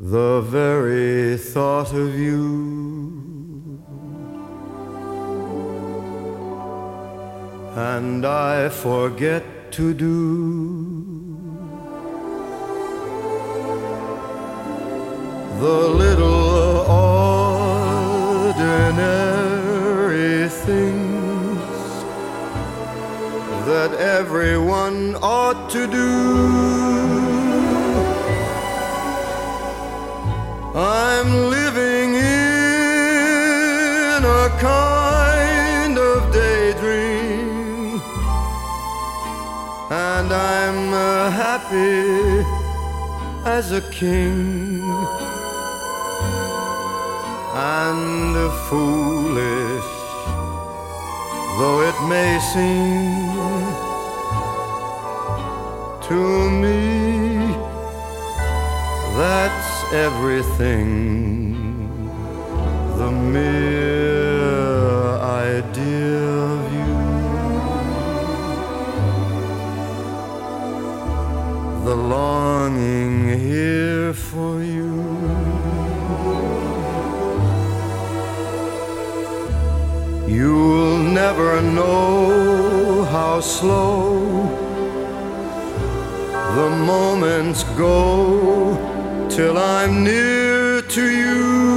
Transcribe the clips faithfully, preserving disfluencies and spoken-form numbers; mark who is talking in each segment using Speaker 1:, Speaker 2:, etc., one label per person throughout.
Speaker 1: The very thought of you and I forget to do the little ordinary things that everyone ought to do. I'm living in a kind of daydream, and I'm uh, happy as a king, and uh, foolish though it may seem to me, that's everything. The mere idea of you, the longing here for you, you'll never know how slow the moments go till I'm near to you.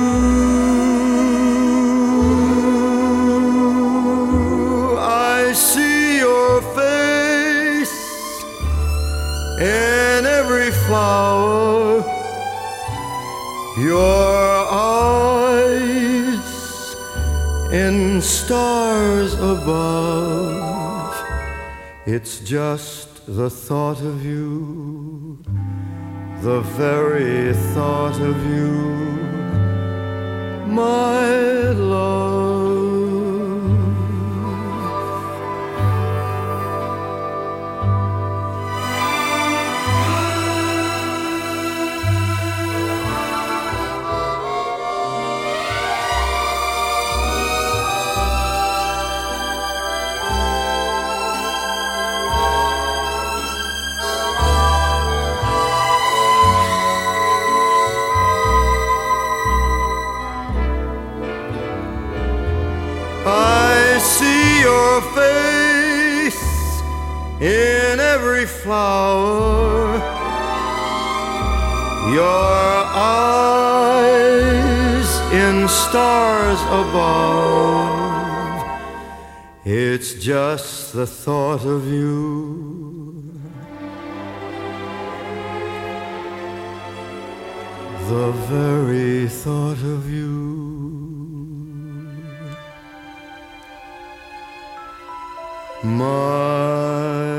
Speaker 1: I see your face in every flower, your eyes in stars above. It's just the thought of you, the very thought of you, my love. I see your face in every flower, your eyes in stars above. It's just the thought of you, the very thought of you, my